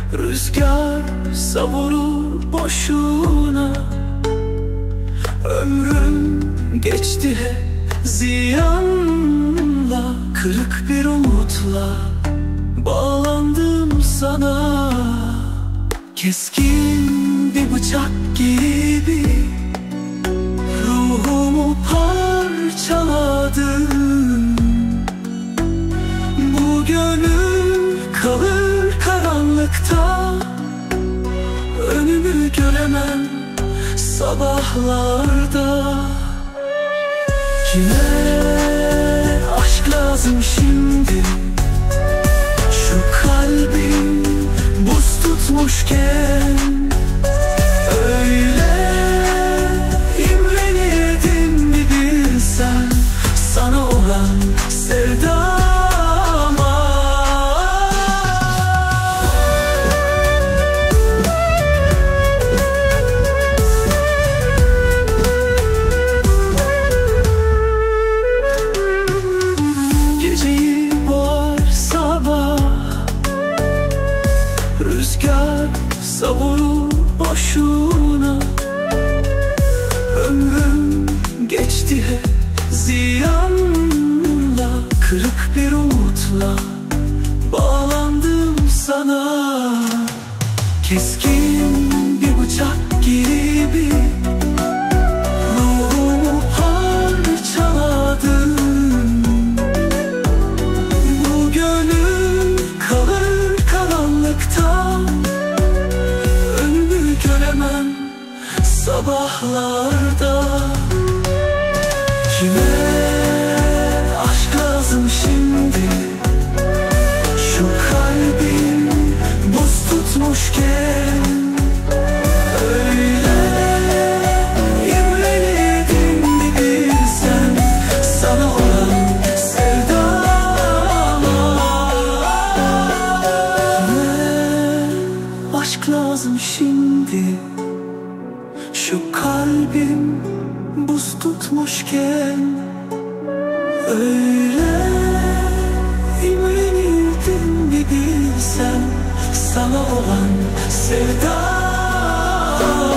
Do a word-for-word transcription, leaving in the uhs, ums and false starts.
Rüzgar savurur boşuna, ömrüm geçti hep ziyanla. Kırık bir umutla bağlandım sana, keskin bir bıçak gibi ruhumu parçaladın. Bu gönül kalır karanlıkta, önümü göremem sabahlarda. Kime aşk lazım şimdi? Şu kalbim buz tutmuşken öyle imrenirdim mi bilsen sana olan sevdama. Geceyi boğar sabah, rüzgar savurur boşuna, ömrüm geçti hep ziyanla. Kırık bir umutla bağlandım sana, keskin bir bıçak gibi ruhumu parçaladın. Bu gönül kalır karanlıkta, önümü göremem sabahlarda. Kime aşk lazım şimdi? Şu kalbim buz tutmuşken öyle imrenirdim mi bilsen sana olan sevdama. Kime aşk lazım şimdi? Şu kalbim buz tutmuşken öyle imrenirdim mi bilsen sana olan sevdam.